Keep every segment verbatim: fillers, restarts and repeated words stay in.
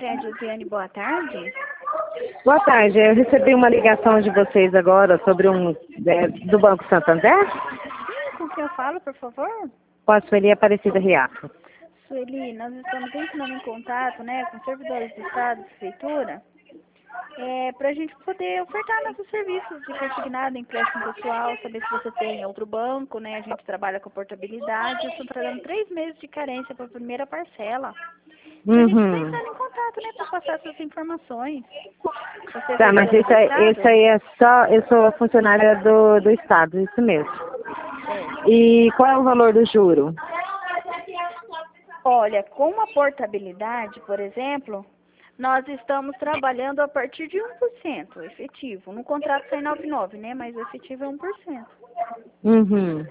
Maria Josiane, boa tarde. Boa tarde, eu recebi uma ligação de vocês agora sobre um é, do Banco Santander. Sim, com quem eu falo, por favor? Posso Sueli Aparecida Riacho. Sueli, nós estamos entrando em contato, né, com servidores do Estado, Prefeitura, é, para a gente poder ofertar nossos serviços de consignado, empréstimo pessoal, saber se você tem outro banco, né, a gente trabalha com portabilidade, eu estou trazendo três meses de carência para a primeira parcela. Então, a gente está Uhum. entrando em contato, né, para passar essas informações. Você é Tá, mas servidora isso do aí, Estado? isso aí é só, eu sou funcionária do, do Estado, isso mesmo. É. E qual é o valor do juro? Olha, com a portabilidade, por exemplo, nós estamos trabalhando a partir de um por cento efetivo. No contrato sai nove vírgula nove, né? Mas o efetivo é um por cento. Uhum.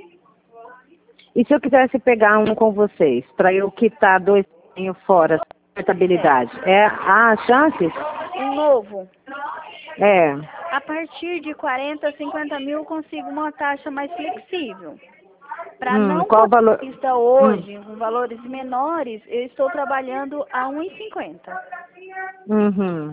E se eu quisesse pegar um com vocês, para eu quitar dois fora, portabilidade, é, há chances? Um novo. É. A partir de quarenta, cinquenta mil eu consigo uma taxa mais flexível. Para Hum, não qual o valor? cotista Hum. hoje, com valores menores, eu estou trabalhando a um e cinquenta. Uhum.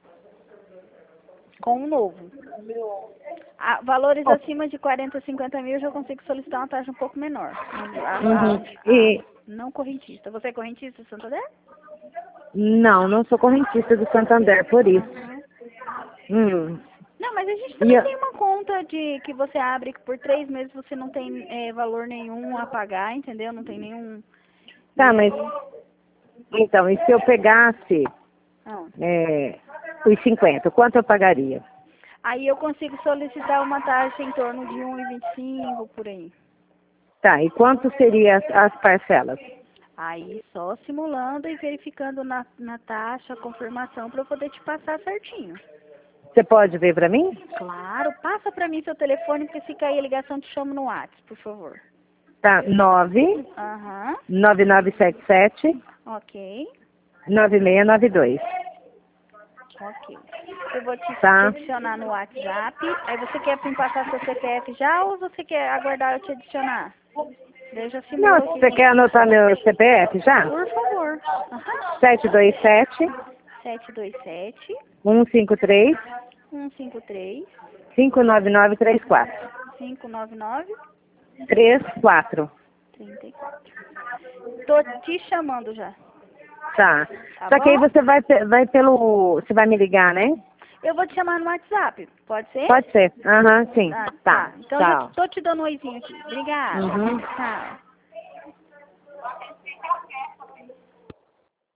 Com um novo. A, valores acima de quarenta, cinquenta mil eu já consigo solicitar uma taxa um pouco menor. A, a, Uhum. a, E não correntista. Você é correntista do Santander? não, não sou correntista do Santander, por isso. Uhum. Hum. Não, mas a gente E também eu- tem uma conta de que você abre que por três meses você não tem é, valor nenhum a pagar, entendeu? Não tem nenhum. Tá, E mas aí. então, e se eu pegasse Não. é, os cinquenta, quanto eu pagaria? Aí eu consigo solicitar uma taxa em torno de um e vinte e cinco por aí. Tá, e quanto seriam as, as parcelas? Aí só simulando e verificando na, na taxa a confirmação para eu poder te passar certinho. Você pode ver para mim? Claro, passa para mim seu telefone, porque se cair a ligação te chamo no WhatsApp, por favor. Tá, nove Aham, nove nove sete sete ok, nove seis nove dois. ok. Eu vou te, te Tá? adicionar no WhatsApp. Aí você quer me passar seu C P F já ou você quer aguardar eu te adicionar? Daí eu já simulo Não, aqui você com quer você. anotar meu C P F já? Por favor. Aham. sete dois sete, sete dois sete, um cinco três, um cinco três, cinco nove nove três quatro. cinco nove nove, três quatro. trinta e quatro. Tô te chamando já. Tá. Tá Só que aí bom? você vai, pe- vai pelo. Você vai me ligar, né? Eu vou te chamar no WhatsApp. Pode ser? Pode ser. Aham, sim. Ah, Tá. tá. Então já Tchau. tô te dando um oizinho aqui. Obrigada. Uhum. Tchau.